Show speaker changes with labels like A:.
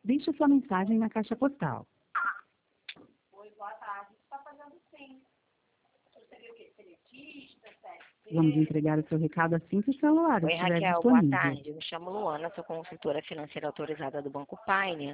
A: Deixe sua mensagem na caixa postal.
B: Oi, boa tarde. Você está fazendo sim. Você viu o quê? Seletista,
A: Vamos entregar o seu recado assim que o celular
C: Oi,
A: estiver
C: Raquel, boa
A: disponível.
C: tarde. Me chamo Luana, sou consultora financeira autorizada do Banco Pioneer.